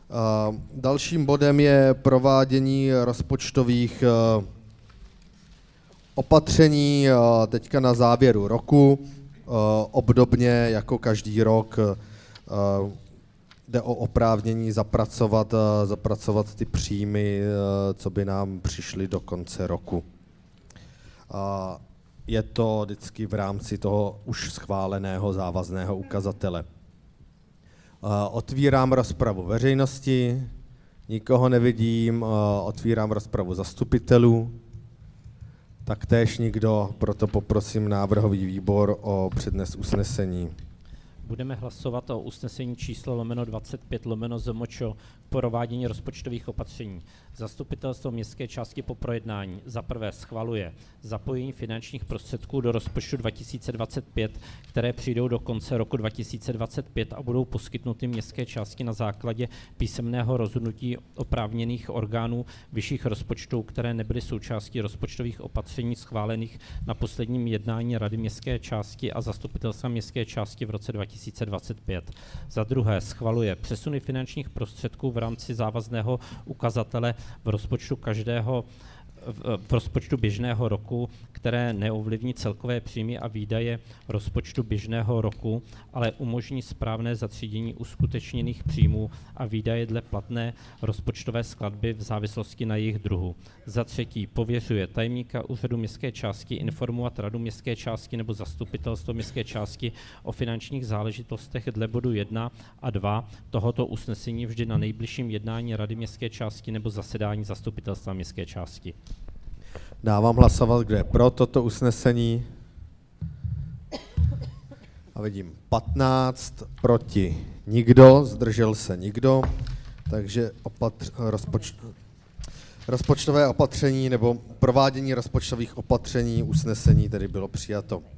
Dalším bodem je provádění rozpočtových opatření teďka na závěru roku. Obdobně jako každý rok jde o oprávnění zapracovat ty příjmy, co by nám přišly do konce roku. Je to vždycky v rámci toho už schváleného závazného ukazatele. Otvírám rozpravu veřejnosti, nikoho nevidím, otvírám rozpravu zastupitelů, taktéž nikdo, proto poprosím návrhový výbor o přednes usnesení. Budeme hlasovat o usnesení číslo /25/ZMČ k provádění rozpočtových opatření. Zastupitelstvo městské části po projednání za prvé schvaluje zapojení finančních prostředků do rozpočtu 2025, které přijdou do konce roku 2025 a budou poskytnuty městské části na základě písemného rozhodnutí oprávněných orgánů vyšších rozpočtů, které nebyly součástí rozpočtových opatření schválených na posledním jednání Rady městské části a zastupitelstva městské části v roce 2025. Za druhé schvaluje přesuny finančních prostředků v rámci závazného ukazatele v rozpočtu běžného roku, které neovlivní celkové příjmy a výdaje rozpočtu běžného roku, ale umožní správné zatřídění uskutečněných příjmů a výdaje dle platné rozpočtové skladby v závislosti na jejich druhu. Za třetí pověřuje tajemníka úřadu městské části informovat radu městské části nebo zastupitelstvo městské části o finančních záležitostech dle bodu 1 a 2 tohoto usnesení vždy na nejbližším jednání rady městské části nebo zasedání zastupitelstva městské části. Dávám hlasovat, kdo je pro toto usnesení. A vidím 15, proti nikdo, zdržel se nikdo, takže rozpočtové opatření nebo provádění rozpočtových opatření usnesení tedy bylo přijato.